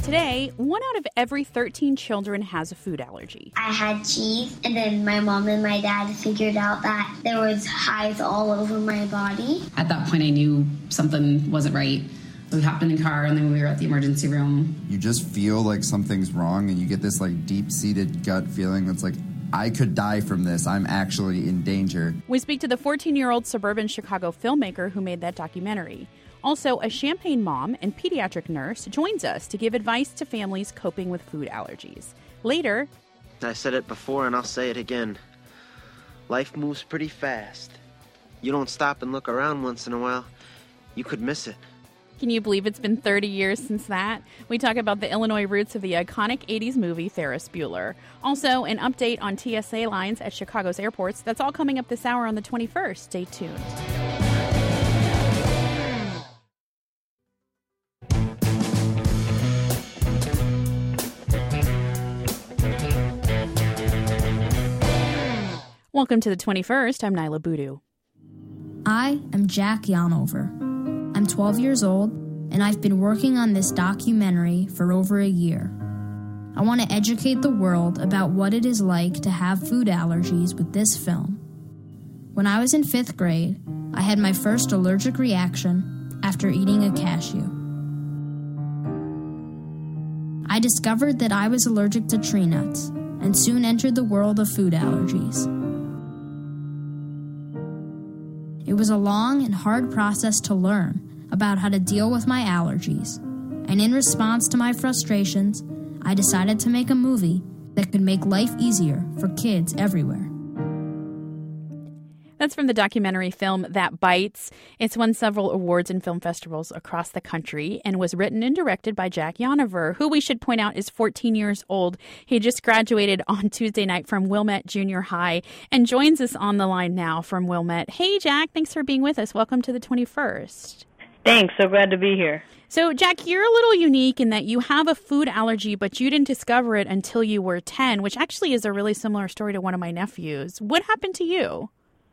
Today, 1 out of every 13 children has a food allergy. I had cheese, and then my mom and my dad figured out that there was hives all over my body. At that point, I knew something wasn't right. We hopped in the car, and then we were at the emergency room. You just feel like something's wrong, and you get this deep-seated gut feeling that's like, I could die from this. I'm actually in danger. We speak to the 14-year-old suburban Chicago filmmaker who made that documentary. Also, a Champaign mom and pediatric nurse joins us to give advice to families coping with food allergies. Later, I said it before and I'll say it again. Life moves pretty fast. You don't stop and look around once in a while, you could miss it. Can you believe it's been 30 years since that? We talk about the Illinois roots of the iconic 80s movie Ferris Bueller. Also, an update on TSA lines at Chicago's airports. That's all coming up this hour on the 21st. Stay tuned. Welcome to the 21st. I'm Nyla Boodoo. I am Jack Yonover. I'm 12 years old, and I've been working on this documentary for over a year. I want to educate the world about what it is like to have food allergies with this film. When I was in 5th grade, I had my first allergic reaction after eating a cashew. I discovered that I was allergic to tree nuts and soon entered the world of food allergies. It was a long and hard process to learn about how to deal with my allergies, and in response to my frustrations, I decided to make a movie that could make life easier for kids everywhere. That's from the documentary film That Bites. It's won several awards in film festivals across the country and was written and directed by Jack Yonover, who we should point out is 14 years old. He just graduated on Tuesday night from Wilmette Junior High and joins us on the line now from Wilmette. Hey, Jack, thanks for being with us. Welcome to the 21st. Thanks. So glad to be here. So, Jack, you're a little unique in that you have a food allergy, but you didn't discover it until you were 10, which actually is a really similar story to one of my nephews. What happened to you?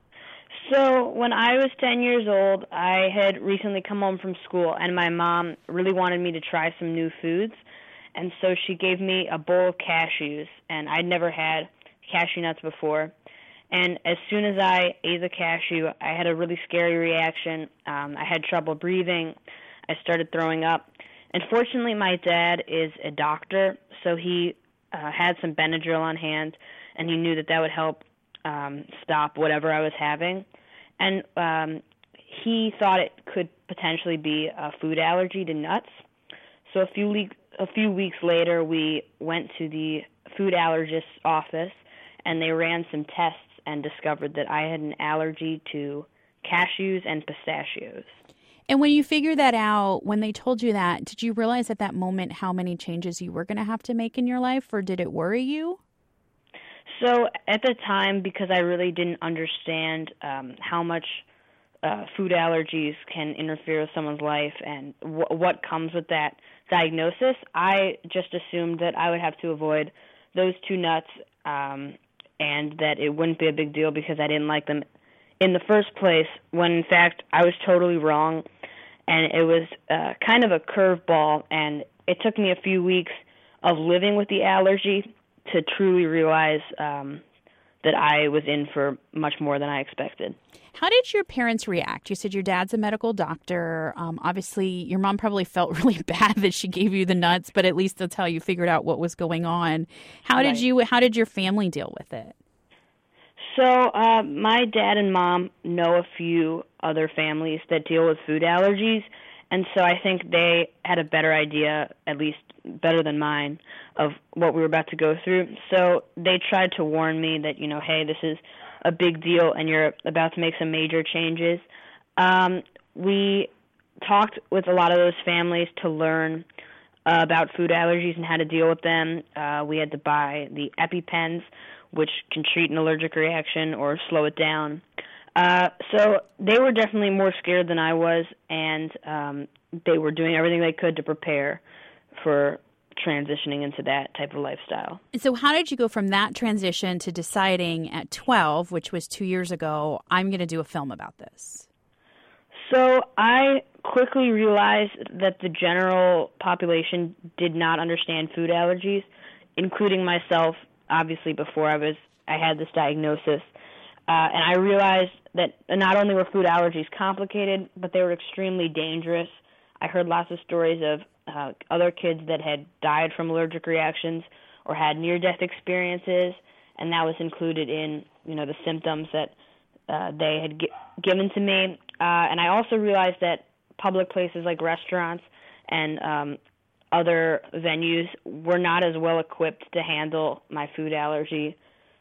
So when I was 10 years old, I had recently come home from school, and my mom really wanted me to try some new foods. And so she gave me a bowl of cashews, and I'd never had cashew nuts before. And as soon as I ate the cashew, I had a really scary reaction. I had trouble breathing. I started throwing up. And fortunately, my dad is a doctor, so he had some Benadryl on hand, and he knew that that would help stop whatever I was having. And he thought it could potentially be a food allergy to nuts. So a few weeks later, we went to the food allergist's office, and they ran some tests and discovered that I had an allergy to cashews and pistachios. And when you figured that out, when they told you that, did you realize at that moment how many changes you were going to have to make in your life, or did it worry you? So at the time, because I really didn't understand how much food allergies can interfere with someone's life and what comes with that diagnosis, I just assumed that I would have to avoid those two nuts and that it wouldn't be a big deal because I didn't like them in the first place, when in fact I was totally wrong, and it was kind of a curveball, and it took me a few weeks of living with the allergy to truly realize that I was in for much more than I expected. How did your parents react? You said your dad's a medical doctor. Obviously, your mom probably felt really bad that she gave you the nuts, but at least that's how you figured out what was going on. How did your family deal with it? So my dad and mom know a few other families that deal with food allergies, and so I think they had a better idea, at least better than mine, of what we were about to go through. So they tried to warn me that, hey, this is a big deal and you're about to make some major changes. We talked with a lot of those families to learn about food allergies and how to deal with them. We had to buy the EpiPens, which can treat an allergic reaction or slow it down. So they were definitely more scared than I was, and they were doing everything they could to prepare for transitioning into that type of lifestyle. So how did you go from that transition to deciding at 12, which was 2 years ago, I'm going to do a film about this? So I quickly realized that the general population did not understand food allergies, including myself, obviously, before I had this diagnosis. And I realized that not only were food allergies complicated, but they were extremely dangerous. I heard lots of stories of other kids that had died from allergic reactions or had near-death experiences, and that was included in, the symptoms that they had given to me. And I also realized that public places like restaurants and other venues were not as well equipped to handle my food allergy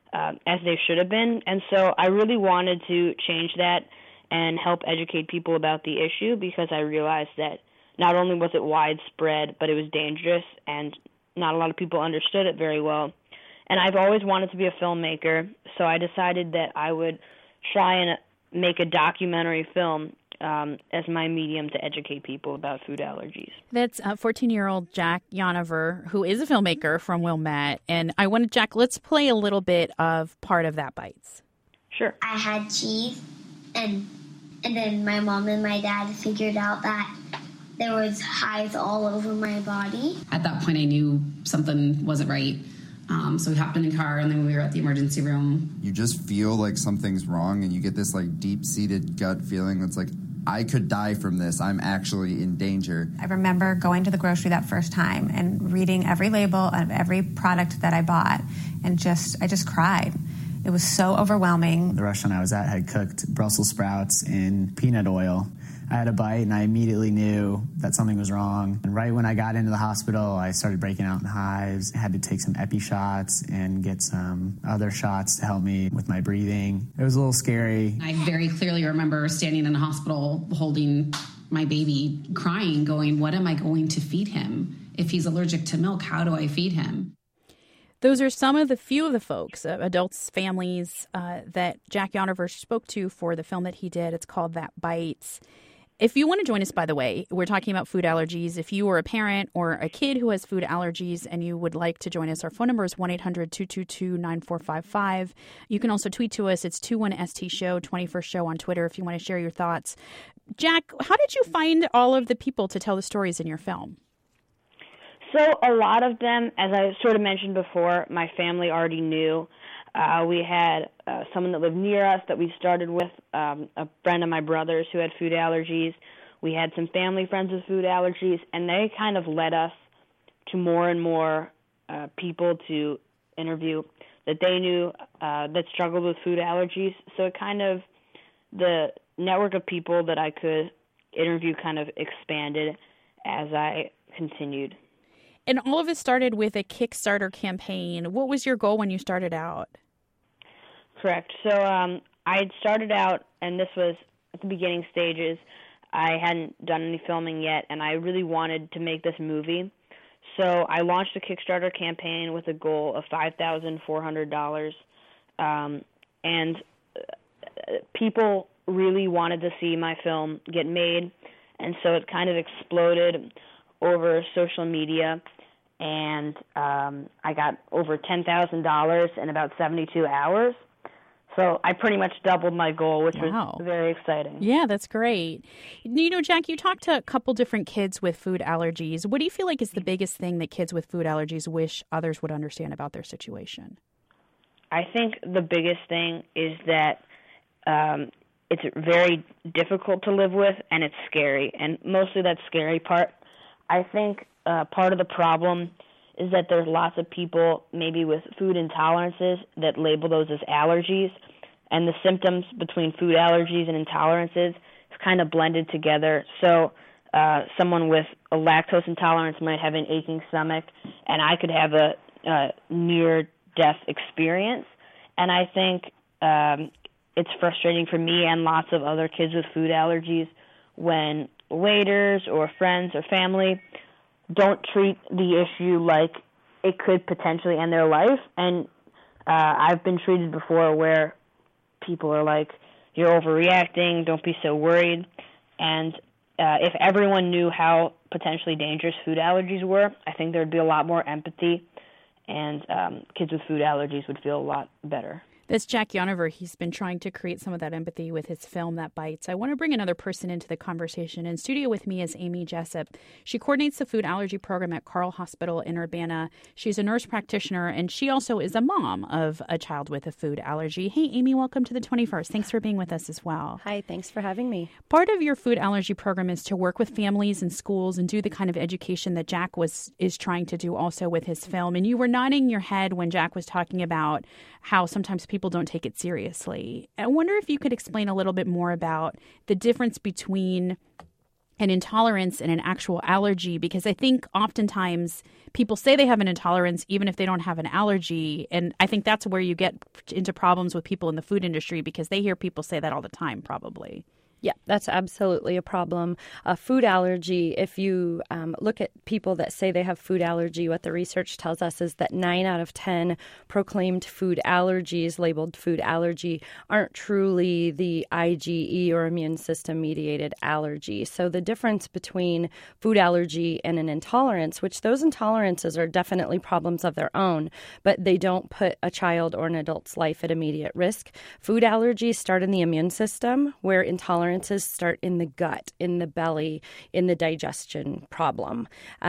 as they should have been. And so I really wanted to change that and help educate people about the issue, because I realized that not only was it widespread, but it was dangerous, and not a lot of people understood it very well. And I've always wanted to be a filmmaker, so I decided that I would try and make a documentary film as my medium to educate people about food allergies. That's 14-year-old Jack Yonover, who is a filmmaker from Wilmette. And Jack, let's play a little bit of part of That Bites. Sure. I had cheese, and then my mom and my dad figured out that there was hives all over my body. At that point, I knew something wasn't right. So we hopped in the car, and then we were at the emergency room. You just feel like something's wrong, and you get this like deep-seated gut feeling that's like, I could die from this. I'm actually in danger. I remember going to the grocery that first time and reading every label of every product that I bought, and I just cried. It was so overwhelming. The restaurant I was at had cooked Brussels sprouts in peanut oil. I had a bite, and I immediately knew that something was wrong. And right when I got into the hospital, I started breaking out in hives. I had to take some epi shots and get some other shots to help me with my breathing. It was a little scary. I very clearly remember standing in the hospital holding my baby, crying, going, what am I going to feed him? If he's allergic to milk, how do I feed him? Those are some of the few of the folks, adults, families, that Jack Yonover spoke to for the film that he did. It's called That Bites. If you want to join us, by the way, we're talking about food allergies. If you are a parent or a kid who has food allergies and you would like to join us, our phone number is 1-800-222-9455. You can also tweet to us. It's 21ST Show, 21st Show on Twitter if you want to share your thoughts. Jack, how did you find all of the people to tell the stories in your film? So a lot of them, as I sort of mentioned before, my family already knew. We had someone that lived near us that we started with, a friend of my brother's who had food allergies. We had some family friends with food allergies, and they kind of led us to more and more people to interview that they knew that struggled with food allergies. So it kind of, the network of people that I could interview kind of expanded as I continued. And all of it started with a Kickstarter campaign. What was your goal when you started out? Correct. So I had started out, and this was at the beginning stages. I hadn't done any filming yet, and I really wanted to make this movie. So I launched a Kickstarter campaign with a goal of $5,400. And people really wanted to see my film get made, and so it kind of exploded over social media, and I got over $10,000 in about 72 hours. So I pretty much doubled my goal, which was very exciting. Yeah, that's great. Jack, you talked to a couple different kids with food allergies. What do you feel like is the biggest thing that kids with food allergies wish others would understand about their situation? I think the biggest thing is that it's very difficult to live with, and it's scary, and mostly that scary part. I think part of the problem is that there's lots of people maybe with food intolerances that label those as allergies, and the symptoms between food allergies and intolerances is kind of blended together. So someone with a lactose intolerance might have an aching stomach, and I could have a near-death experience. And I think it's frustrating for me and lots of other kids with food allergies when waiters or friends or family don't treat the issue like it could potentially end their life. And I've been treated before where people are like, you're overreacting, don't be so worried. And if everyone knew how potentially dangerous food allergies were, I think there'd be a lot more empathy, and kids with food allergies would feel a lot better. That's Jack Yonover. He's been trying to create some of that empathy with his film, That Bites. I want to bring another person into the conversation. In studio with me is Amy Jessup. She coordinates the food allergy program at Carle Hospital in Urbana. She's a nurse practitioner, and she also is a mom of a child with a food allergy. Hey, Amy, welcome to the 21st. Thanks for being with us as well. Hi, thanks for having me. Part of your food allergy program is to work with families and schools and do the kind of education that Jack is trying to do also with his film. And you were nodding your head when Jack was talking about how sometimes people don't take it seriously. I wonder if you could explain a little bit more about the difference between an intolerance and an actual allergy, because I think oftentimes people say they have an intolerance even if they don't have an allergy. And I think that's where you get into problems with people in the food industry, because they hear people say that all the time, probably. Yeah, that's absolutely a problem. A food allergy, if you look at people that say they have food allergy, what the research tells us is that 9 out of 10 proclaimed food allergies, labeled food allergy, aren't truly the IgE or immune system mediated allergy. So the difference between food allergy and an intolerance, which those intolerances are definitely problems of their own, but they don't put a child or an adult's life at immediate risk. Food allergies start in the immune system, where intolerances start in the gut, in the belly, in the digestion problem.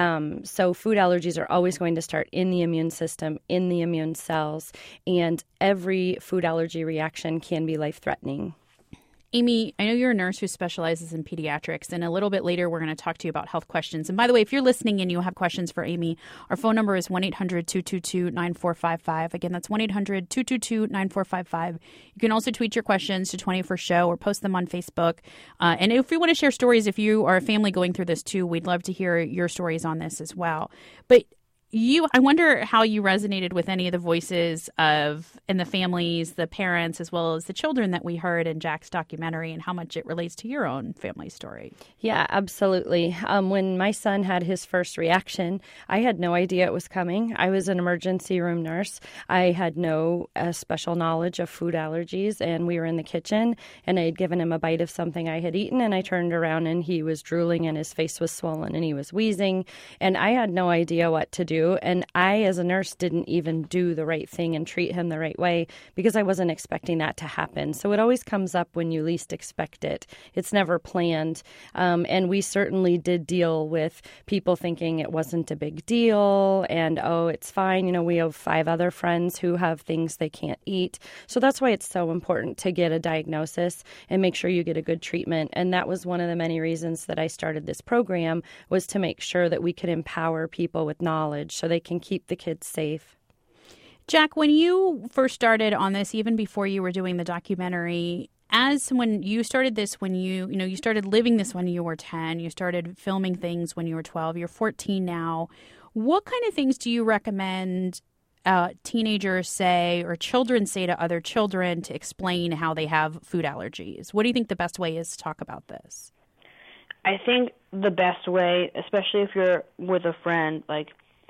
So food allergies are always going to start in the immune system, in the immune cells, and every food allergy reaction can be life-threatening. Amy, I know you're a nurse who specializes in pediatrics, and a little bit later we're going to talk to you about health questions. And by the way, if you're listening and you have questions for Amy, our phone number is 1-800-222-9455. Again, that's 1-800-222-9455. You can also tweet your questions to 21st Show or post them on Facebook. And if you want to share stories, if you are a family going through this too, we'd love to hear your stories on this as well. But I wonder how you resonated with any of the voices of, and the families, the parents, as well as the children that we heard in Jack's documentary, and how much it relates to your own family story. Yeah, absolutely. When my son had his first reaction, I had no idea it was coming. I was an emergency room nurse. I had no special knowledge of food allergies, and we were in the kitchen, and I had given him a bite of something I had eaten, and I turned around and he was drooling and his face was swollen and he was wheezing, and I had no idea what to do. And I, as a nurse, didn't even do the right thing and treat him the right way because I wasn't expecting that to happen. So it always comes up when you least expect it. It's never planned. And we certainly did deal with people thinking it wasn't a big deal and, oh, it's fine. You know, we have 5 other friends who have things they can't eat. So that's why it's so important to get a diagnosis and make sure you get a good treatment. And that was one of the many reasons that I started this program, was to make sure that we could empower people with knowledge so they can keep the kids safe. Jack, when you first started on this, even before you were doing the documentary, as when you started this, when you started living this when you were 10, you started filming things when you were 12, you're 14 now. What kind of things do you recommend teenagers say or children say to other children to explain how they have food allergies? What do you think the best way is to talk about this? I think the best way, especially if you're with a friend, like,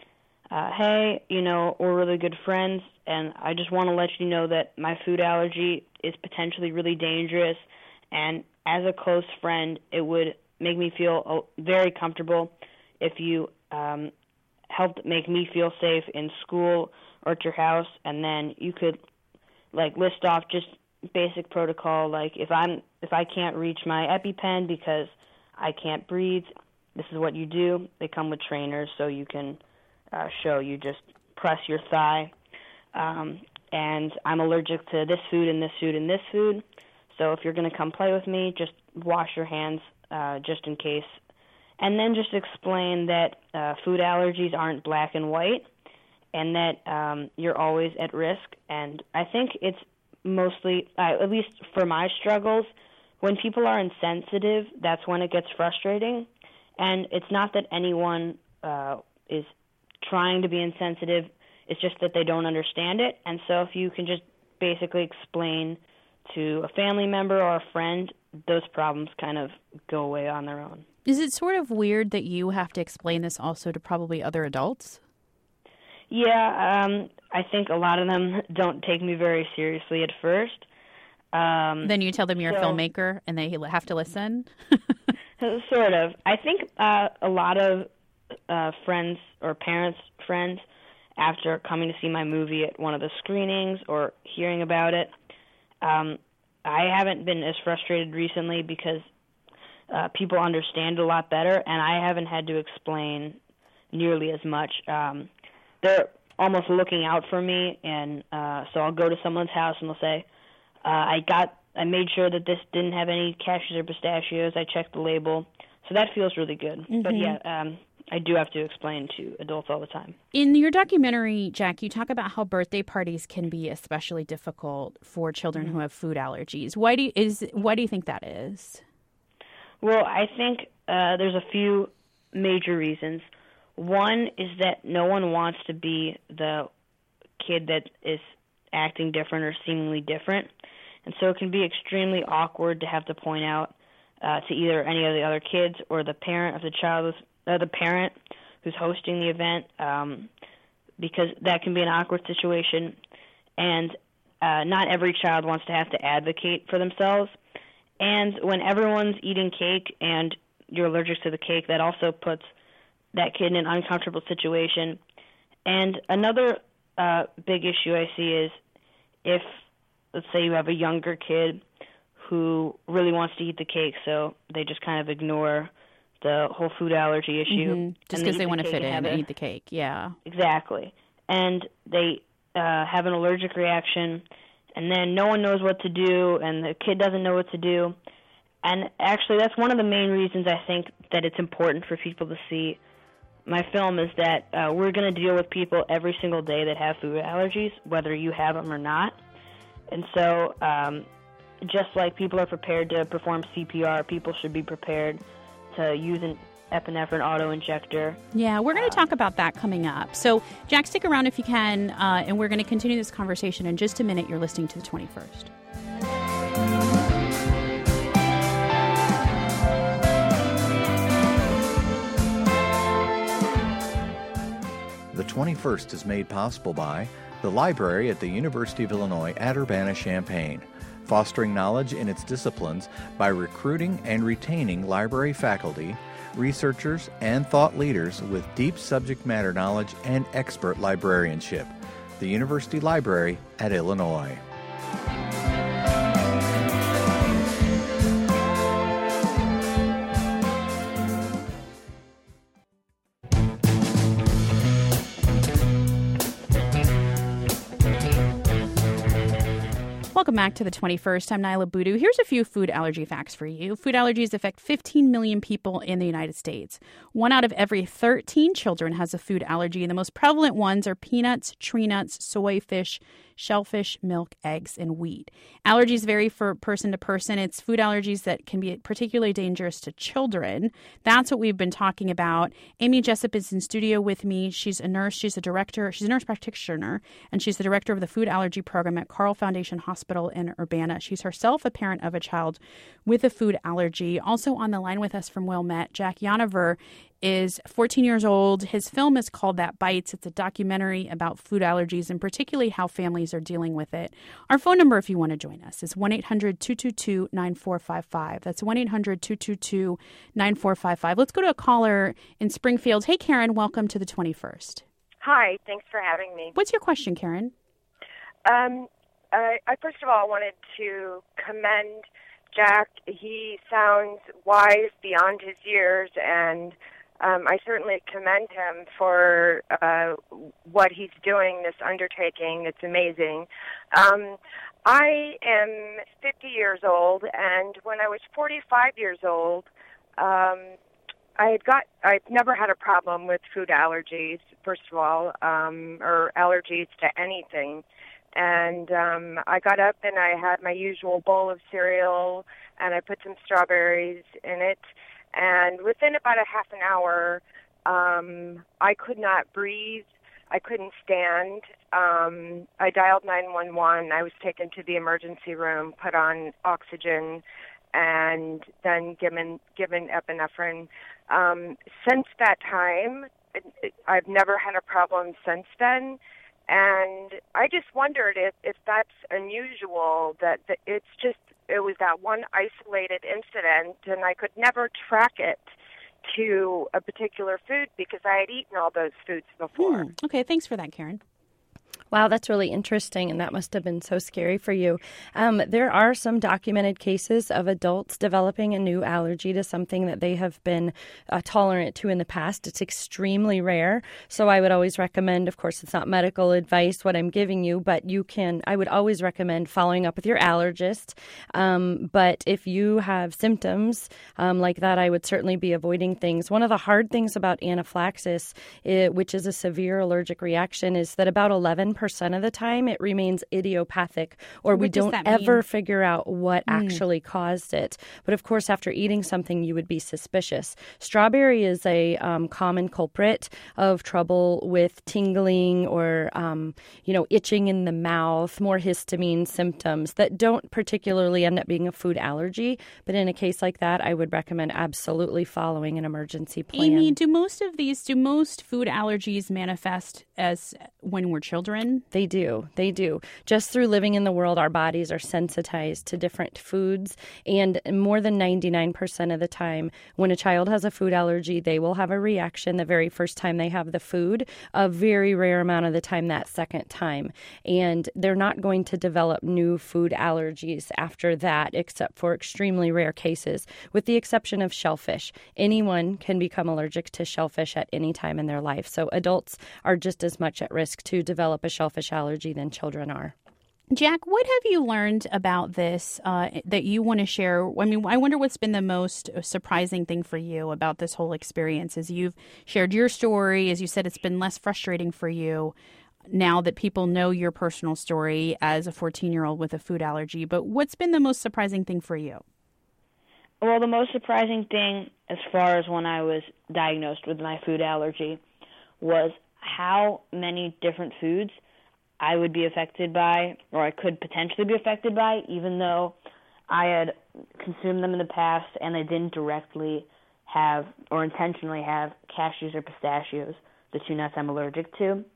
hey, we're really good friends, and I just want to let you know that my food allergy is potentially really dangerous, and as a close friend, it would make me feel very comfortable if you helped make me feel safe in school or at your house, and then you could, list off just basic protocol, like if I can't reach my EpiPen because I can't breathe, this is what you do. They come with trainers, so you can show you just press your thigh. And I'm allergic to this food and this food and this food. So if you're going to come play with me, just wash your hands just in case. And then just explain that food allergies aren't black and white and that you're always at risk. And I think it's mostly, at least for my struggles, when people are insensitive, that's when it gets frustrating. And it's not that anyone is trying to be insensitive. It's just that they don't understand it. And so if you can just basically explain to a family member or a friend, those problems kind of go away on their own. Is it sort of weird that you have to explain this also to probably other adults? Yeah, I think a lot of them don't take me very seriously at first. Then you tell them you're a filmmaker and they have to listen? Sort of. I think a lot of friends or parents' friends after coming to see my movie at one of the screenings or hearing about it. I haven't been as frustrated recently because people understand a lot better, and I haven't had to explain nearly as much. They're almost looking out for me, and so I'll go to someone's house and they'll say, I made sure that this didn't have any cashews or pistachios. I checked the label. So that feels really good. Mm-hmm. But yeah, I do have to explain to adults all the time. In your documentary, Jack, you talk about how birthday parties can be especially difficult for children who have food allergies. Why do you think that is? Well, I think there's a few major reasons. One is that no one wants to be the kid that is acting different or seemingly different. And so it can be extremely awkward to have to point out to either any of the other kids or the parent of the child, the parent who's hosting the event, because that can be an awkward situation. And not every child wants to have to advocate for themselves. And when everyone's eating cake and you're allergic to the cake, that also puts that kid in an uncomfortable situation. And another big issue I see is if, let's say you have a younger kid who really wants to eat the cake, so they just kind of ignore the whole food allergy issue. Mm-hmm. Just because they want to fit in and eat the cake, yeah. Exactly. And they have an allergic reaction, and then no one knows what to do, and the kid doesn't know what to do. And actually, that's one of the main reasons I think that it's important for people to see my film is that we're going to deal with people every single day that have food allergies, whether you have them or not. And so just like people are prepared to perform CPR, people should be prepared to use an epinephrine auto-injector. Yeah, we're going to talk about that coming up. So, Jack, stick around if you can, and we're going to continue this conversation in just a minute. You're listening to The 21st. The 21st is made possible by the library at the University of Illinois at Urbana-Champaign, fostering knowledge in its disciplines by recruiting and retaining library faculty, researchers, and thought leaders with deep subject matter knowledge and expert librarianship. The University Library at Illinois. Welcome back to The 21st. I'm Nyla Boodoo. Here's a few food allergy facts for you. Food allergies affect 15 million people in the United States. 1 out of every 13 children has a food allergy. The most prevalent ones are peanuts, tree nuts, soy, fish, shellfish, milk, eggs, and wheat. Allergies vary from person to person. It's food allergies that can be particularly dangerous to children. That's what we've been talking about. Amy Jessup is in studio with me. She's a nurse. She's a director. She's a nurse practitioner, and she's the director of the food allergy program at Carle Foundation Hospital in Urbana. She's herself a parent of a child with a food allergy. Also on the line with us from Wilmette, Jack Yonover is 14 years old. His film is called That Bites. It's a documentary about food allergies and particularly how families are dealing with it. Our phone number, if you want to join us, is 1-800-222-9455. That's 1-800-222-9455. Let's go to a caller in Springfield. Hey, Karen, welcome to The 21st. Hi, thanks for having me. What's your question, Karen? I first of all wanted to commend Jack. He sounds wise beyond his years, and I certainly commend him for what he's doing, this undertaking. It's amazing. I am 50 years old, and when I was 45 years old, I've never had a problem with food allergies, first of all, or allergies to anything. And I got up and I had my usual bowl of cereal, and I put some strawberries in it. And within about a half an hour, I could not breathe. I couldn't stand. I dialed 911. I was taken to the emergency room, put on oxygen, and then given epinephrine. Since that time, I've never had a problem since then. And I just wondered if that's unusual, that it was that one isolated incident, and I could never track it. to a particular food because I had eaten all those foods before. Okay, thanks for that, Karen. Wow, that's really interesting, and that must have been so scary for you. There are some documented cases of adults developing a new allergy to something that they have been tolerant to in the past. It's extremely rare, so I would always recommend, of course, it's not medical advice what I'm giving you, but I would always recommend following up with your allergist. But if you have symptoms like that, I would certainly be avoiding things. One of the hard things about anaphylaxis, which is a severe allergic reaction, is that about 11% of the time it remains idiopathic, or we don't ever figure out what actually caused it. But of course, after eating something, you would be suspicious. Strawberry is a common culprit of trouble with tingling or, itching in the mouth, more histamine symptoms that don't particularly end up being a food allergy. But in a case like that, I would recommend absolutely following an emergency plan. Amy, do most food allergies manifest as when we're children? They do. Just through living in the world, our bodies are sensitized to different foods. And more than 99% of the time, when a child has a food allergy, they will have a reaction the very first time they have the food, a very rare amount of the time that second time. And they're not going to develop new food allergies after that, except for extremely rare cases, with the exception of shellfish. Anyone can become allergic to shellfish at any time in their life. So adults are just as much at risk to develop a shellfish allergy than children are. Jack, what have you learned about this that you want to share? I mean, I wonder what's been the most surprising thing for you about this whole experience as you've shared your story. As you said, it's been less frustrating for you now that people know your personal story as a 14-year-old with a food allergy. But what's been the most surprising thing for you? Well, the most surprising thing as far as when I was diagnosed with my food allergy was how many different foods I would be affected by, or I could potentially be affected by, even though I had consumed them in the past and I didn't directly have or intentionally have cashews or pistachios, the two nuts I'm allergic to.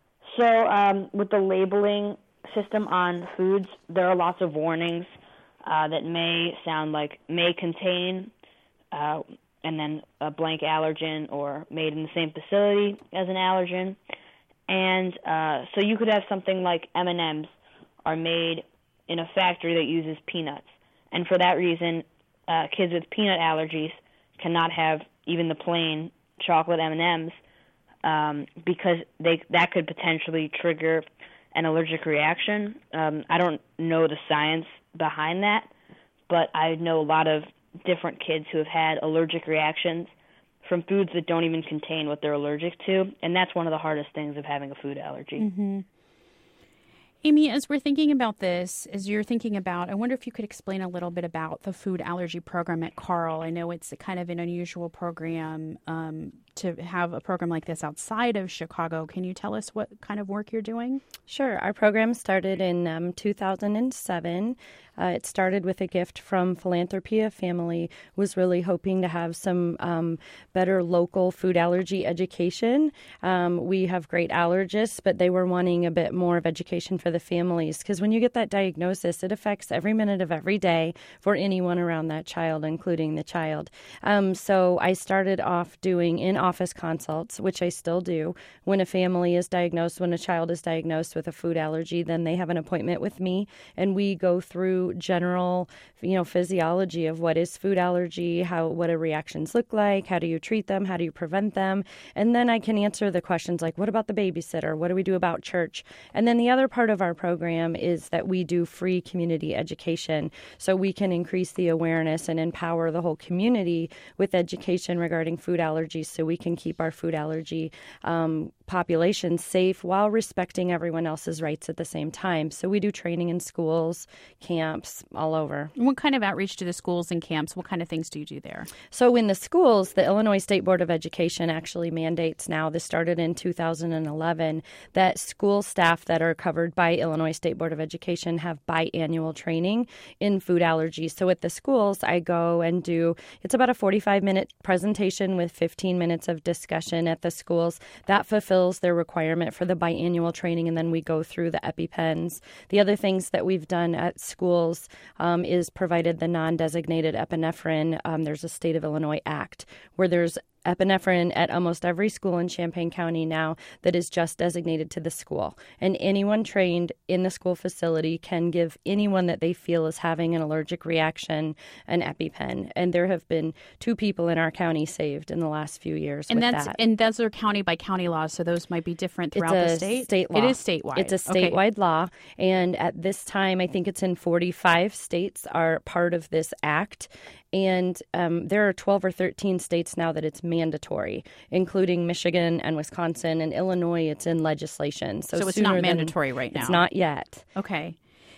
So with the labeling system on foods, there are lots of warnings that may contain and then a blank allergen or made in the same facility as an allergen. And so you could have something like M&Ms are made in a factory that uses peanuts. And for that reason, kids with peanut allergies cannot have even the plain chocolate M&Ms because that could potentially trigger an allergic reaction. I don't know the science behind that, but I know a lot of different kids who have had allergic reactions from foods that don't even contain what they're allergic to, and that's one of the hardest things of having a food allergy. Mm-hmm. Amy, as we're thinking about this, as you're thinking about, I wonder if you could explain a little bit about the food allergy program at Carle. I know it's kind of an unusual program to have a program like this outside of Chicago. Can you tell us what kind of work you're doing? Sure. Our program started in 2007. It started with a gift from Philanthropy. A family was really hoping to have some better local food allergy education. We have great allergists, but they were wanting a bit more of education for the families because when you get that diagnosis, it affects every minute of every day for anyone around that child, including the child. So I started off doing in-office consults, which I still do. When a family is diagnosed, when a child is diagnosed with a food allergy, then they have an appointment with me, and we go through general, physiology of what is food allergy, what do reactions look like, how do you treat them, how do you prevent them, and then I can answer the questions like, what about the babysitter, what do we do about church? And then the other part of our program is that we do free community education, so we can increase the awareness and empower the whole community with education regarding food allergies, so we can keep our food allergy population safe while respecting everyone else's rights at the same time. So we do training in schools, camps, all over. What kind of outreach to the schools and camps? What kind of things do you do there? So in the schools, the Illinois State Board of Education actually mandates now, this started in 2011, that school staff that are covered by Illinois State Board of Education have biannual training in food allergies. So at the schools, I go and it's about a 45-minute presentation with 15 minutes of discussion at the schools. That fulfills fulfills their requirement for the biannual training, and then we go through the EpiPens. The other things that we've done at schools is provided the non-designated epinephrine. There's a State of Illinois Act where there's epinephrine at almost every school in Champaign County now that is just designated to the school. And anyone trained in the school facility can give anyone that they feel is having an allergic reaction an EpiPen. And there have been 2 people in our county saved in the last few years and with that's, that. And those are county by county laws, so those might be different throughout the state? State law. It is statewide. It's a statewide law. And at this time, I think it's in 45 states are part of this act. And there are 12 or 13 states now that it's mandatory, including Michigan and Wisconsin and Illinois. It's in legislation. So it's not mandatory right now? It's not yet. Okay.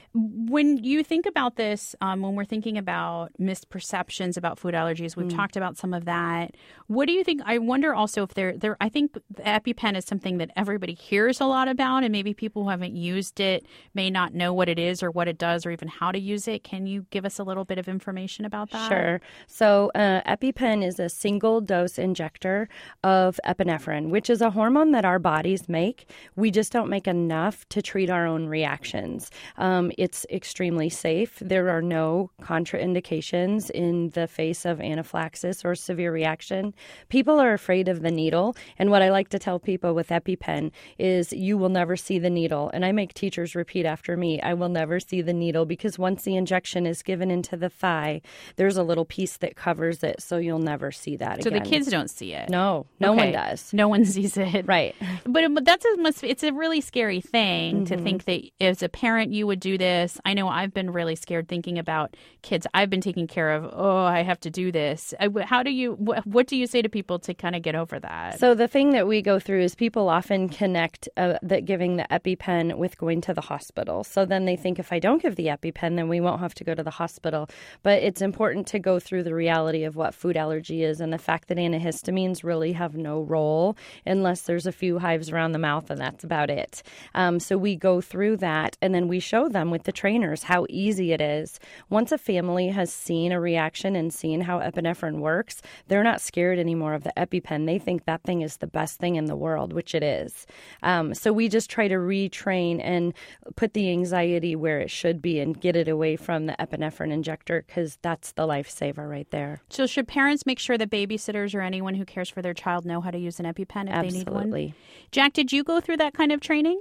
When you think about this, when we're thinking about misperceptions about food allergies, we've talked about some of that. What do you think? I wonder also if I think the EpiPen is something that everybody hears a lot about, and maybe people who haven't used it may not know what it is or what it does or even how to use it. Can you give us a little bit of information about that? Sure. So EpiPen is a single dose injector of epinephrine, which is a hormone that our bodies make. We just don't make enough to treat our own reactions. It's extremely safe. There are no contraindications in the face of anaphylaxis or severe reaction. People are afraid of the needle. And what I like to tell people with EpiPen is you will never see the needle. And I make teachers repeat after me, I will never see the needle, because once the injection is given into the thigh, there's a little piece that covers it. So you'll never see that again. So the kids don't see it? No, no one does. No one sees it. Right. But it's a really scary thing to think that as a parent you would do this. I know I've been really scared thinking about kids I've been taking care of. Oh, I have to do this. What do you say to people to kind of get over that? So the thing that we go through is people often connect that giving the EpiPen with going to the hospital. So then they think if I don't give the EpiPen, then we won't have to go to the hospital. But it's important to go through the reality of what food allergy is and the fact that antihistamines really have no role unless there's a few hives around the mouth, and that's about it. So we go through that, and then we show them with the trainers how easy it is. Once a family has seen a reaction and seen how epinephrine works, they're not scared anymore of the EpiPen. They think that thing is the best thing in the world, which it is. So we just try to retrain and put the anxiety where it should be and get it away from the epinephrine injector, because that's the lifesaver right there. So should parents make sure that babysitters or anyone who cares for their child know how to use an EpiPen if they need one? Absolutely. Jack, did you go through that kind of training?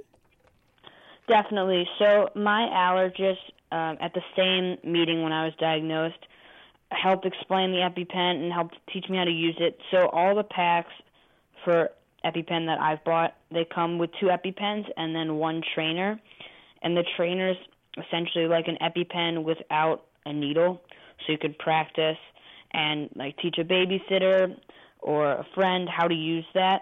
Definitely. So my allergist at the same meeting when I was diagnosed helped explain the EpiPen and helped teach me how to use it. So all the packs for EpiPen that I've bought, they come with 2 EpiPens and then 1 trainer. And the trainer's essentially like an EpiPen without a needle, so you could practice and like teach a babysitter or a friend how to use that.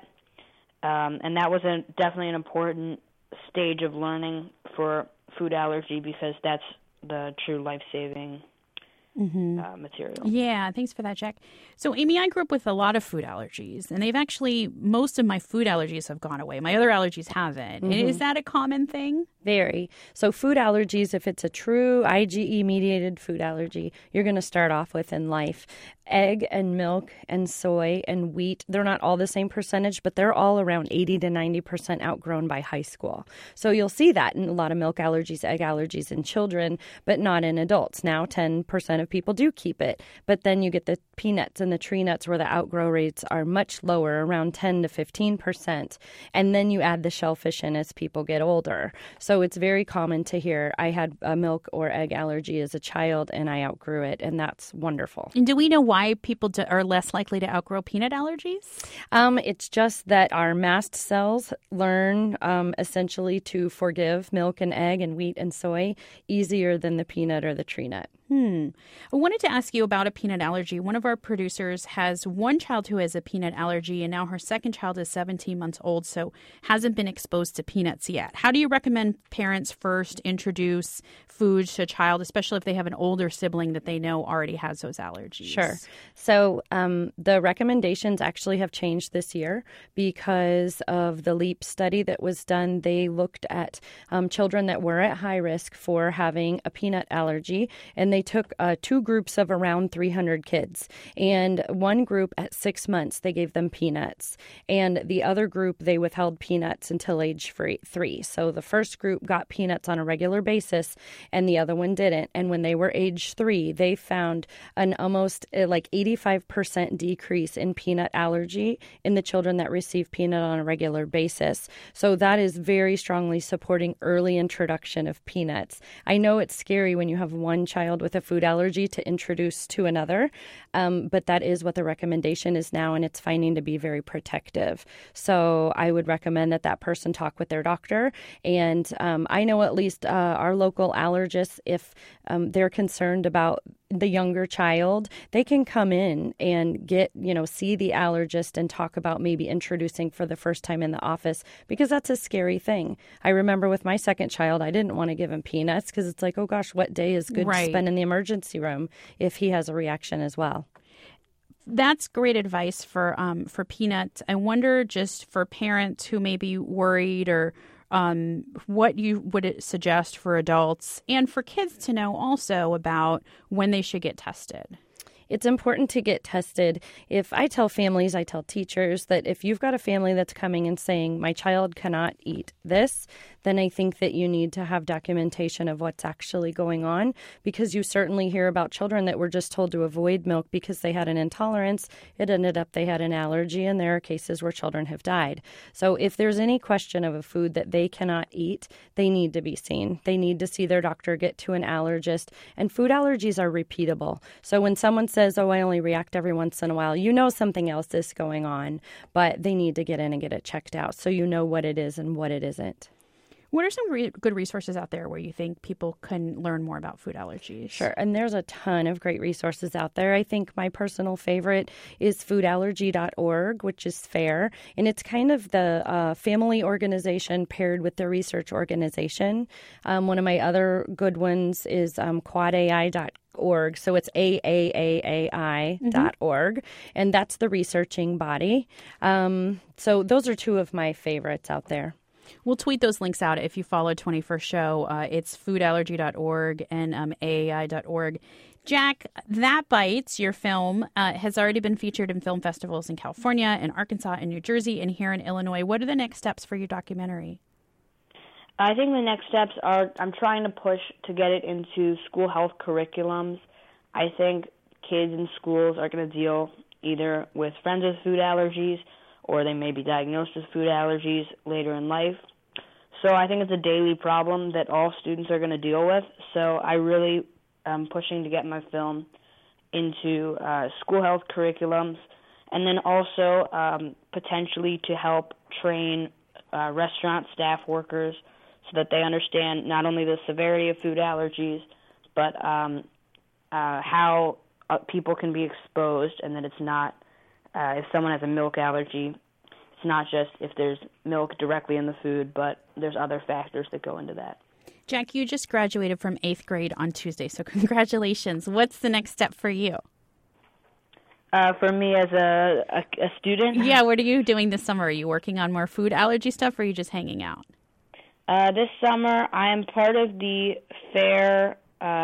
And that was definitely an important stage of learning for food allergy, because that's the true life-saving material. Yeah, thanks for that, Jack. So, Amy, I grew up with a lot of food allergies, and most of my food allergies have gone away. My other allergies haven't. Is that a common thing? Very. So food allergies, if it's a true IgE-mediated food allergy, you're going to start off with in life. Egg and milk and soy and wheat, they're not all the same percentage, but they're all around 80 to 90% outgrown by high school. So you'll see that in a lot of milk allergies, egg allergies in children, but not in adults. Now 10% of people do keep it, but then you get the peanuts and the tree nuts where the outgrow rates are much lower, around 10 to 15%. And then you add the shellfish in as people get older. So it's very common to hear, I had a milk or egg allergy as a child and I outgrew it, and that's wonderful. And do we know why people are less likely to outgrow peanut allergies? It's just that our mast cells learn essentially to forgive milk and egg and wheat and soy easier than the peanut or the tree nut. I wanted to ask you about a peanut allergy. One of our producers has one child who has a peanut allergy, and now her second child is 17 months old, so hasn't been exposed to peanuts yet. How do you recommend parents first introduce foods to a child, especially if they have an older sibling that they know already has those allergies? Sure. So the recommendations actually have changed this year because of the LEAP study that was done. They looked at children that were at high risk for having a peanut allergy, and they they took 2 groups of around 300 kids. And one group at 6 months, they gave them peanuts. And the other group, they withheld peanuts until age 3. So the first group got peanuts on a regular basis and the other one didn't. And when they were age 3, they found an almost 85% decrease in peanut allergy in the children that receive peanut on a regular basis. So that is very strongly supporting early introduction of peanuts. I know it's scary when you have one child with a food allergy to introduce to another, but that is what the recommendation is now, and it's finding to be very protective. So I would recommend that person talk with their doctor. And I know at least our local allergists, if they're concerned about the younger child, they can come in and see the allergist and talk about maybe introducing for the first time in the office, because that's a scary thing. I remember with my second child, I didn't want to give him peanuts because it's like, oh gosh, what day is good to spend in the emergency room if he has a reaction as well. That's great advice for peanuts. I wonder, just for parents who may be worried, or what you would suggest for adults and for kids to know also about when they should get tested. It's important to get tested. If I tell families, I tell teachers that if you've got a family that's coming and saying, my child cannot eat this, then I think that you need to have documentation of what's actually going on, because you certainly hear about children that were just told to avoid milk because they had an intolerance. It ended up they had an allergy, and there are cases where children have died. So if there's any question of a food that they cannot eat, they need to be seen. They need to see their doctor, get to an allergist, and food allergies are repeatable. So when someone says, oh, I only react every once in a while, you know something else is going on, but they need to get in and get it checked out so you know what it is and what it isn't. What are some good resources out there where you think people can learn more about food allergies? Sure. And there's a ton of great resources out there. I think my personal favorite is foodallergy.org, which is FAIR. And it's kind of the family organization paired with the research organization. One of my other good ones is quadai.org. So it's AAAAI.org. And that's the researching body. So those are 2 of my favorites out there. We'll tweet those links out if you follow 21st Show. It's foodallergy.org and AAI.org. Jack, That Bites, your film, has already been featured in film festivals in California, in Arkansas, in New Jersey, and here in Illinois. What are the next steps for your documentary? I think the next steps are, I'm trying to push to get it into school health curriculums. I think kids in schools are going to deal either with friends with food allergies, or they may be diagnosed with food allergies later in life. So I think it's a daily problem that all students are going to deal with. So I really am pushing to get my film into school health curriculums, and then also potentially to help train restaurant staff workers so that they understand not only the severity of food allergies, but how people can be exposed, and that it's not if someone has a milk allergy, it's not just if there's milk directly in the food, but there's other factors that go into that. Jack, you just graduated from 8th grade on Tuesday, so congratulations. What's the next step for you? For me as a student? Yeah, what are you doing this summer? Are you working on more food allergy stuff, or are you just hanging out? This summer, I am part of the FAIR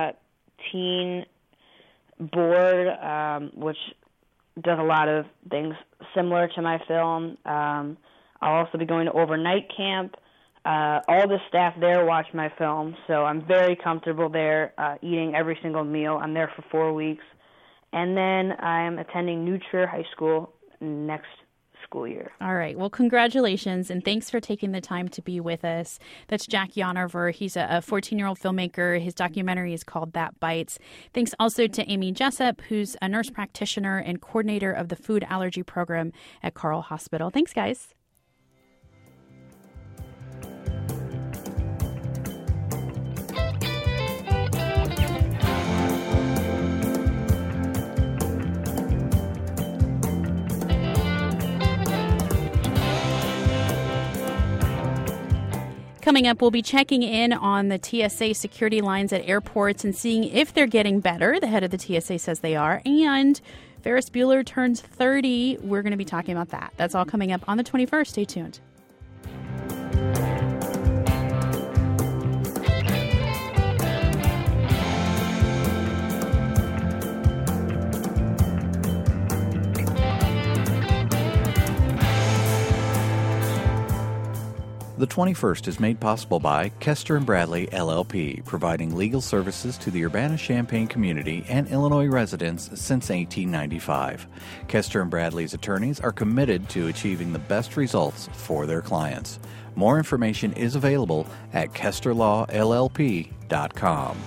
teen board, which does a lot of things similar to my film. I'll also be going to overnight camp. All the staff there watch my film, so I'm very comfortable there eating every single meal. I'm there for 4 weeks. And then I'm attending New Trier High School next school year. All right. Well, congratulations, and thanks for taking the time to be with us. That's Jack Yonover. He's a 14-year-old filmmaker. His documentary is called That Bites. Thanks also to Amy Jessup, who's a nurse practitioner and coordinator of the food allergy program at Carle Hospital. Thanks, guys. Coming up, we'll be checking in on the TSA security lines at airports and seeing if they're getting better. The head of the TSA says they are. And Ferris Bueller turns 30. We're going to be talking about that. That's all coming up on the 21st. Stay tuned. The 21st is made possible by Kester & Bradley, LLP, providing legal services to the Urbana-Champaign community and Illinois residents since 1895. Kester & Bradley's attorneys are committed to achieving the best results for their clients. More information is available at kesterlawllp.com.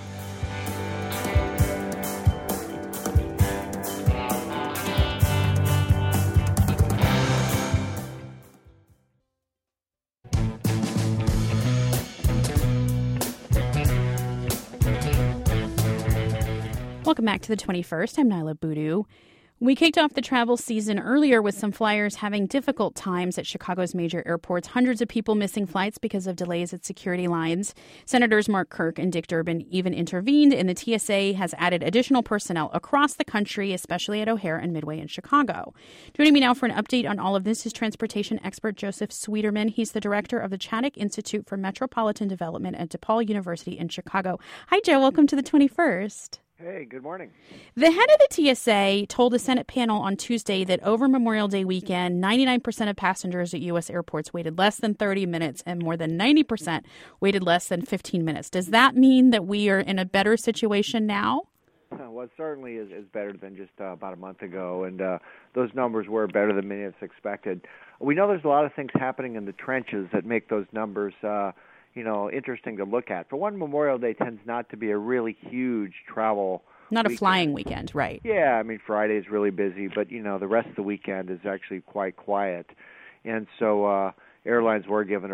Welcome back to the 21st. I'm Nyla Boodoo. We kicked off the travel season earlier with some flyers having difficult times at Chicago's major airports. Hundreds of people missing flights because of delays at security lines. Senators Mark Kirk and Dick Durbin even intervened, and the TSA has added additional personnel across the country, especially at O'Hare and Midway in Chicago. Joining me now for an update on all of this is transportation expert Joseph Sweeterman. He's the director of the Chaddick Institute for Metropolitan Development at DePaul University in Chicago. Hi, Joe. Welcome to the 21st. Hey, good morning. The head of the TSA told a Senate panel on Tuesday that over Memorial Day weekend, 99% of passengers at U.S. airports waited less than 30 minutes and more than 90% waited less than 15 minutes. Does that mean that we are in a better situation now? Well, it certainly is better than just about a month ago, and those numbers were better than many of us expected. We know there's a lot of things happening in the trenches that make those numbers interesting to look at. For one, Memorial Day tends not to be a really huge travel Not weekend. A flying weekend, right. Yeah, I mean, Friday is really busy, but, the rest of the weekend is actually quite quiet. And so passengers were given a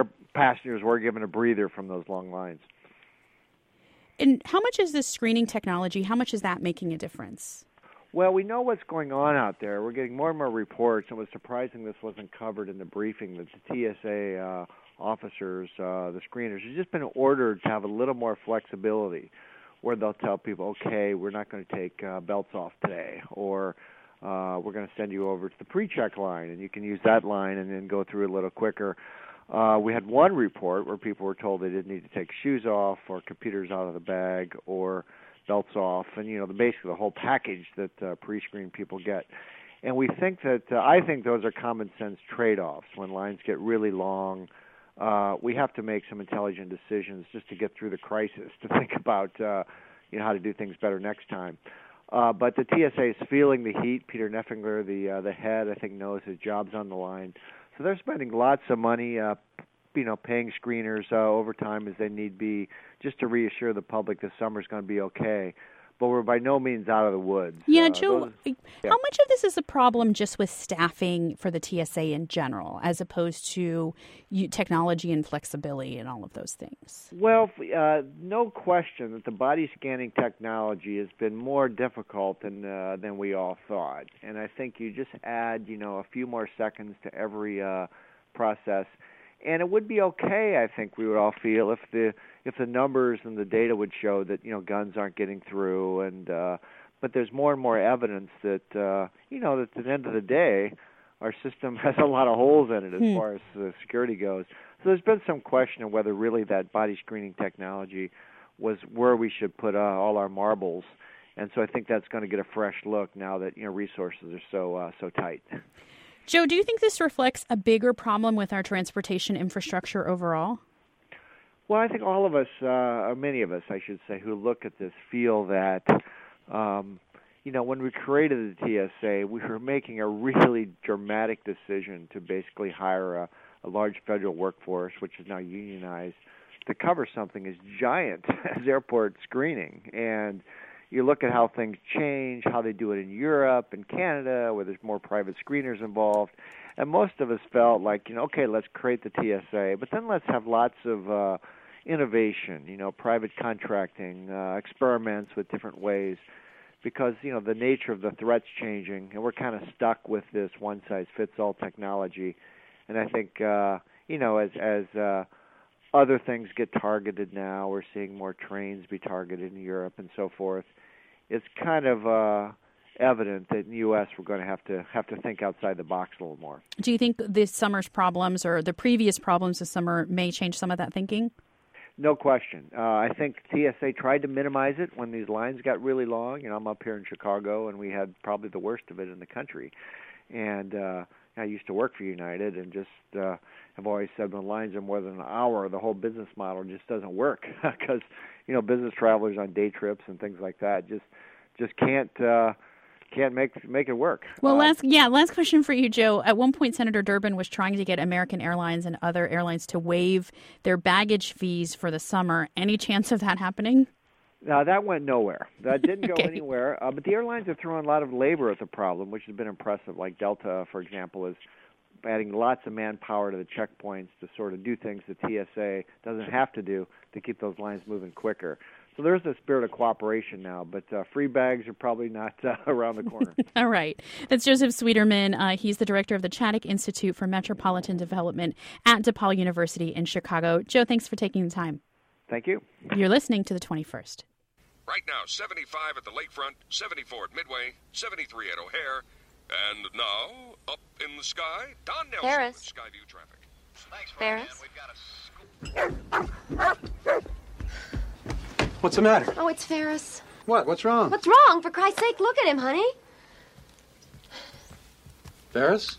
breather from those long lines. And how much is this screening technology, how much is that making a difference? Well, we know what's going on out there. We're getting more and more reports. It was surprising this wasn't covered in the briefing that the TSA officers, the screeners, have just been ordered to have a little more flexibility where they'll tell people, okay, we're not going to take belts off today, or we're going to send you over to the pre-check line, and you can use that line and then go through a little quicker. We had one report where people were told they didn't need to take shoes off or computers out of the bag or belts off, and, basically the whole package that pre-screen people get. And we think that, I think those are common sense trade-offs. When lines get really long, we have to make some intelligent decisions just to get through the crisis, to think about how to do things better next time. But the TSA is feeling the heat. Peter Neffingler, the head, I think knows his job's on the line. So they're spending lots of money, paying screeners overtime as they need be, just to reassure the public this summer's going to be okay. But we're by no means out of the woods. Yeah, Joe, how much of this is a problem just with staffing for the TSA in general, as opposed to technology and flexibility and all of those things? Well, no question that the body scanning technology has been more difficult than we all thought. And I think you just add, a few more seconds to every process, and it would be okay, I think we would all feel, if the numbers and the data would show that, guns aren't getting through, and but there's more and more evidence that, that at the end of the day, our system has a lot of holes in it as far as security goes. So there's been some question of whether really that body screening technology was where we should put all our marbles. And so I think that's going to get a fresh look now that, resources are so tight. Joe, do you think this reflects a bigger problem with our transportation infrastructure overall? Well, I think all of us, or many of us, I should say, who look at this feel that, when we created the TSA, we were making a really dramatic decision to basically hire a large federal workforce, which is now unionized, to cover something as giant as airport screening. And you look at how things change, how they do it in Europe and Canada, where there's more private screeners involved. And most of us felt like, okay, let's create the TSA, but then let's have lots of innovation, private contracting, experiments with different ways, because, the nature of the threat's changing, and we're kind of stuck with this one-size-fits-all technology. And I think, as other things get targeted now, we're seeing more trains be targeted in Europe and so forth. It's kind of evident that in the U.S. we're going to have to think outside the box a little more. Do you think this summer's problems or the previous problems this summer may change some of that thinking? No question. I think TSA tried to minimize it when these lines got really long. I'm up here in Chicago, and we had probably the worst of it in the country. And, I used to work for United, and just have always said when lines are more than an hour, the whole business model just doesn't work because business travelers on day trips and things like that just can't make it work. Well, last question for you, Joe. At one point, Senator Durbin was trying to get American Airlines and other airlines to waive their baggage fees for the summer. Any chance of that happening? That went nowhere. That didn't go anywhere. But the airlines are throwing a lot of labor at the problem, which has been impressive. Like Delta, for example, is adding lots of manpower to the checkpoints to sort of do things that TSA doesn't have to do to keep those lines moving quicker. So there's a spirit of cooperation now, but free bags are probably not around the corner. All right. That's Joseph Sweeterman. He's the director of the Chaddick Institute for Metropolitan Development at DePaul University in Chicago. Joe, thanks for taking the time. Thank you. You're listening to the 21st. Right now, 75 at the lakefront, 74 at Midway, 73 at O'Hare, and now, up in the sky, Don Nelson Ferris. with Skyview traffic. Ferris? What's the matter? Oh, it's Ferris. What? What's wrong? What's wrong? For Christ's sake, look at him, honey. Ferris?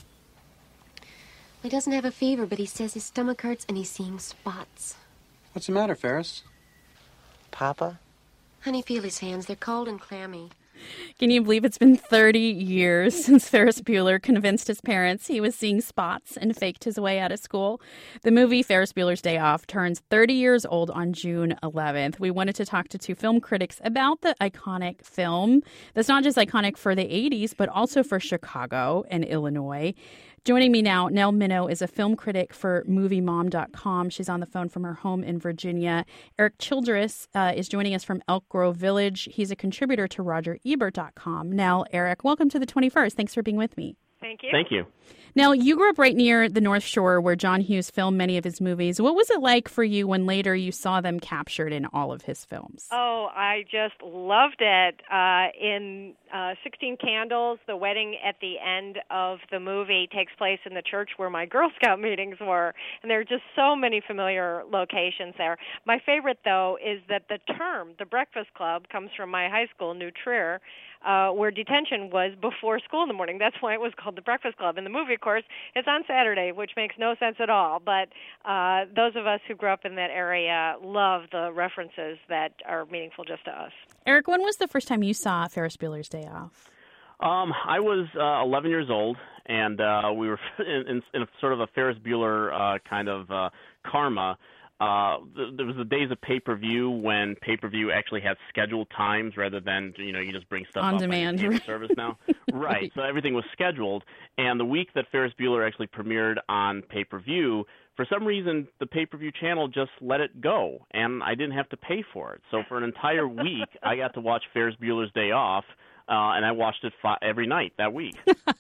He doesn't have a fever, but he says his stomach hurts and he's seeing spots. What's the matter, Ferris? Papa? Honey, feel his hands. They're cold and clammy. Can you believe it's been 30 years since Ferris Bueller convinced his parents he was seeing spots and faked his way out of school? The movie Ferris Bueller's Day Off turns 30 years old on June 11th. We wanted to talk to two film critics about the iconic film that's not just iconic for the 80s, but also for Chicago and Illinois. Joining me now, Nell Minow is a film critic for MovieMom.com. She's on the phone from her home in Virginia. Eric Childress is joining us from Elk Grove Village. He's a contributor to RogerEbert.com. Nell, Eric, welcome to the 21st. Thanks for being with me. Thank you. Thank you. Now, you grew up right near the North Shore where John Hughes filmed many of his movies. What was it like for you when later you saw them captured in all of his films? Oh, I just loved it. In 16 Candles, the wedding at the end of the movie takes place in the church where my Girl Scout meetings were, and there are just so many familiar locations there. My favorite, though, is that the term, the Breakfast Club, comes from my high school, New Trier, where detention was before school in the morning. That's why it was called the Breakfast Club. In the movie, of course, it's on Saturday, which makes no sense at all. But those of us who grew up in that area love the references that are meaningful just to us. Eric, when was the first time you saw Ferris Bueller's Day Off? I was 11 years old, and we were in a sort of a Ferris Bueller kind of karma. There was the days of pay-per-view when pay-per-view actually had scheduled times rather than, you just bring stuff on up demand on service now. Right. So everything was scheduled. And the week that Ferris Bueller actually premiered on pay-per-view, for some reason, the pay-per-view channel just let it go, and I didn't have to pay for it. So for an entire week, I got to watch Ferris Bueller's Day Off, and I watched it every night that week.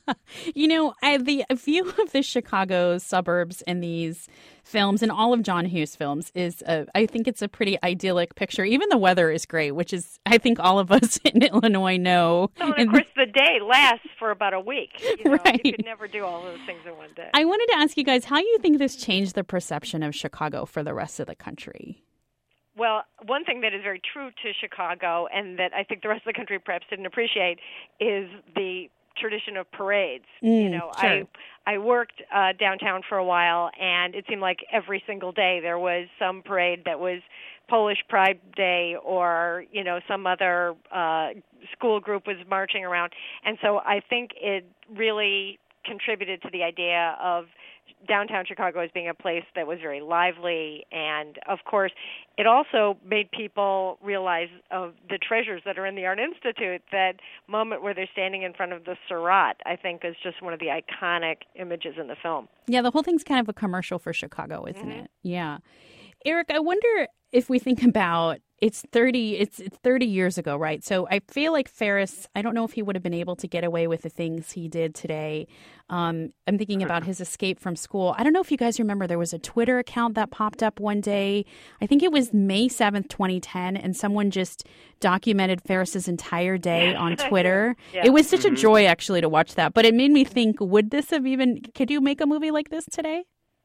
The view of the Chicago suburbs in these films, and all of John Hughes' films, I think it's a pretty idyllic picture. Even the weather is great, which is, I think all of us in Illinois know. So, and of course, the day lasts for about a week. Right. You could never do all those things in one day. I wanted to ask you guys how you think this changed the perception of Chicago for the rest of the country. Well, one thing that is very true to Chicago and that I think the rest of the country perhaps didn't appreciate is the tradition of parades. Sure. I worked downtown for a while, and it seemed like every single day there was some parade that was Polish Pride Day or, some other school group was marching around. And so I think it really contributed to the idea of downtown Chicago as being a place that was very lively, and of course it also made people realize of the treasures that are in the Art Institute. That moment where they're standing in front of the Surratt, I think, is just one of the iconic images in the film. Yeah, the whole thing's kind of a commercial for Chicago, isn't it? Yeah. Eric, I wonder if we think about it's 30 years ago, right? So I feel like Ferris, I don't know if he would have been able to get away with the things he did today. I'm thinking about his escape from school. I don't know if you guys remember, there was a Twitter account that popped up one day. I think it was May 7th, 2010, and someone just documented Ferris's entire day on Twitter. Yeah. It was such a joy, actually, to watch that. But it made me think, could you make a movie like this today?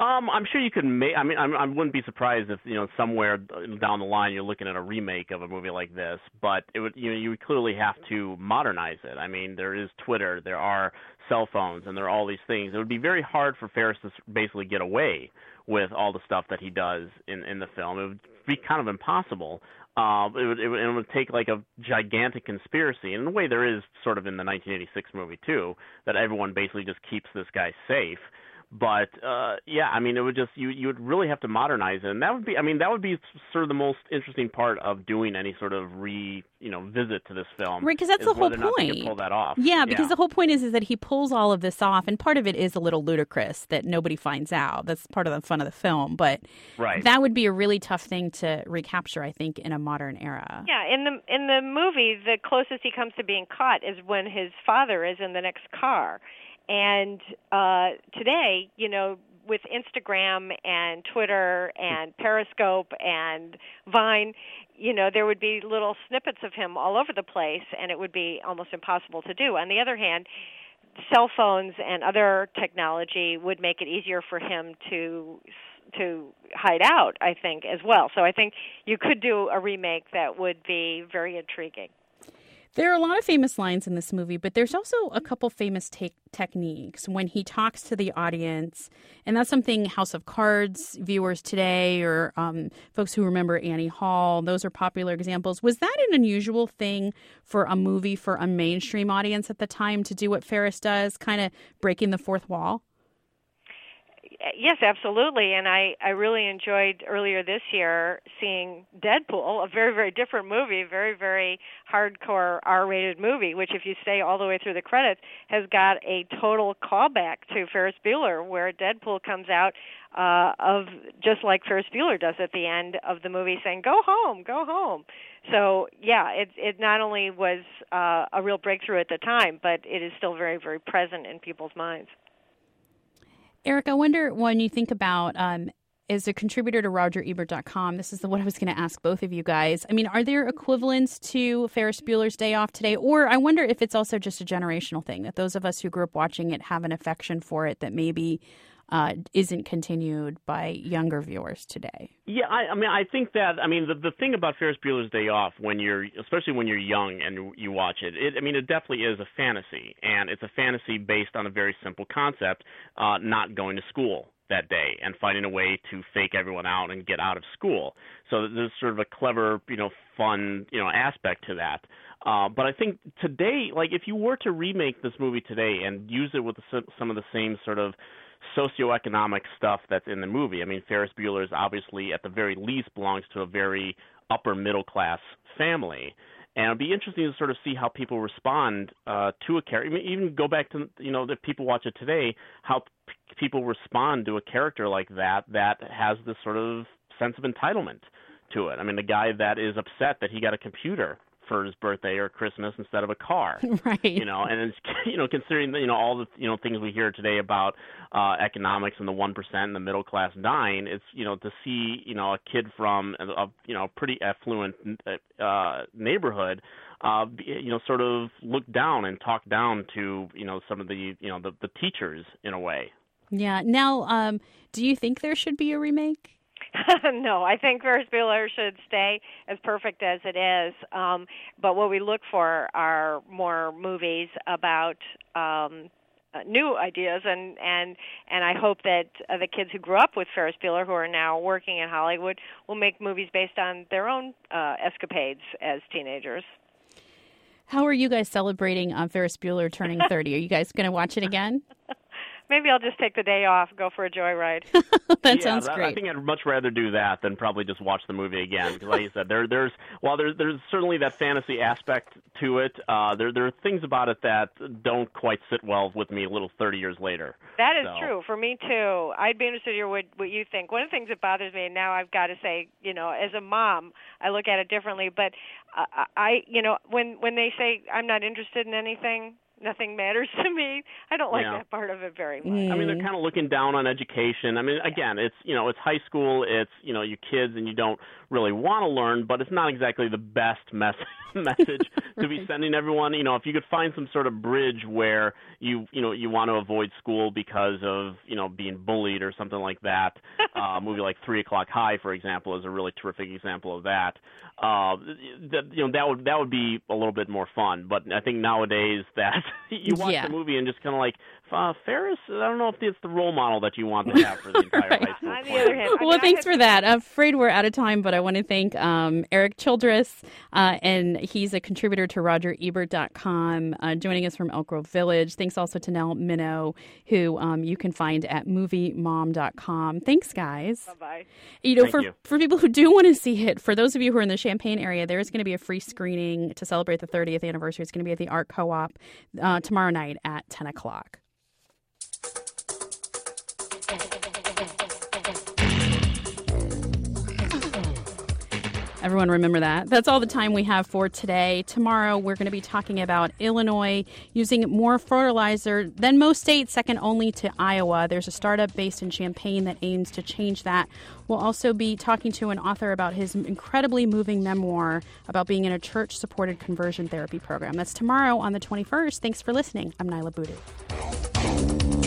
I'm sure you could make. I mean, I wouldn't be surprised if somewhere down the line you're looking at a remake of a movie like this. But it would, you would clearly have to modernize it. I mean, there is Twitter, there are cell phones, and there are all these things. It would be very hard for Ferris to basically get away with all the stuff that he does in the film. It would be kind of impossible. It would take like a gigantic conspiracy. And in a way, there is sort of in the 1986 movie too, that everyone basically just keeps this guy safe. But yeah, I mean, it would just you would really have to modernize it, and that would be sort of the most interesting part of doing any sort of visit to this film. Right, because that's the whole point. To pull that off. Yeah, because the whole point is that he pulls all of this off, and part of it is a little ludicrous that nobody finds out. That's part of the fun of the film, but that would be a really tough thing to recapture, I think, in a modern era. Yeah, in the movie, the closest he comes to being caught is when his father is in the next car. And today, with Instagram and Twitter and Periscope and Vine, there would be little snippets of him all over the place, and it would be almost impossible to do. On the other hand, cell phones and other technology would make it easier for him to hide out, I think, as well. So I think you could do a remake that would be very intriguing. There are a lot of famous lines in this movie, but there's also a couple famous techniques when he talks to the audience. And that's something House of Cards viewers today or folks who remember Annie Hall, those are popular examples. Was that an unusual thing for a movie for a mainstream audience at the time to do what Ferris does, kind of breaking the fourth wall? Yes, absolutely. And I really enjoyed earlier this year seeing Deadpool, a very, very different movie, very, very hardcore R-rated movie, which if you stay all the way through the credits, has got a total callback to Ferris Bueller, where Deadpool comes out of just like Ferris Bueller does at the end of the movie saying, go home, go home. So, yeah, it not only was a real breakthrough at the time, but it is still very, very present in people's minds. Eric, I wonder when you think about, as a contributor to RogerEbert.com, this is what I was going to ask both of you guys. I mean, are there equivalents to Ferris Bueller's Day Off today? Or I wonder if it's also just a generational thing, that those of us who grew up watching it have an affection for it that maybe isn't continued by younger viewers today. Yeah, I think that, the thing about Ferris Bueller's Day Off, especially when you're young and you watch it, it definitely is a fantasy, and it's a fantasy based on a very simple concept, not going to school that day and finding a way to fake everyone out and get out of school. So there's sort of a clever, fun, aspect to that. But I think today, like if you were to remake this movie today and use it with some of the same sort of socioeconomic stuff that's in the movie. I mean, Ferris Bueller is obviously, at the very least, belongs to a very upper middle class family. And it'd be interesting to sort of see how people respond to a character. Even go back to, if people watch it today, how people respond to a character like that has this sort of sense of entitlement to it. I mean, the guy that is upset that he got a computer for his birthday or Christmas instead of a car, right? And it's, considering all the things we hear today about economics and the 1% and the middle class dying, it's to see a kid from a pretty affluent neighborhood, sort of look down and talk down to some of the the teachers in a way. Yeah. Now, do you think there should be a remake? No, I think Ferris Bueller should stay as perfect as it is. But what we look for are more movies about new ideas, and I hope that the kids who grew up with Ferris Bueller, who are now working in Hollywood, will make movies based on their own escapades as teenagers. How are you guys celebrating Ferris Bueller turning 30? Are you guys going to watch it again? Maybe I'll just take the day off, go for a joyride. That sounds great. I think I'd much rather do that than probably just watch the movie again. Because, like you said, there's certainly that fantasy aspect to it. There are things about it that don't quite sit well with me a little 30 years later. That is true for me too. I'd be interested to hear what you think. One of the things that bothers me, and now I've got to say, as a mom, I look at it differently. But when they say I'm not interested in anything, nothing matters to me. I don't like that part of it very much. I mean, they're kind of looking down on education. I mean, again, it's it's high school, it's you kids, and you don't really want to learn, but it's not exactly the best message to be sending everyone. If you could find some sort of bridge where you want to avoid school because of being bullied or something like that. A movie like 3 O'Clock High, for example, is a really terrific example of that. That would be a little bit more fun. But I think nowadays that you watch the movie and just kind of like, Ferris, I don't know if it's the role model that you want to have for the entire high school. On the other hand, well, thanks for that. I'm afraid we're out of time, but I want to thank Eric Childress, and he's a contributor to RogerEbert.com, joining us from Elk Grove Village. Thanks also to Nell Minow, who you can find at MovieMom.com. Thanks, guys. Bye-bye. For people who do want to see it, for those of you who are in the Champaign area, there is going to be a free screening to celebrate the 30th anniversary. It's going to be at the Art Co-op tomorrow night at 10 o'clock. Everyone remember that. That's all the time we have for today. Tomorrow, we're going to be talking about Illinois using more fertilizer than most states, second only to Iowa. There's a startup based in Champaign that aims to change that. We'll also be talking to an author about his incredibly moving memoir about being in a church-supported conversion therapy program. That's tomorrow on the 21st. Thanks for listening. I'm Nyla Boodoo.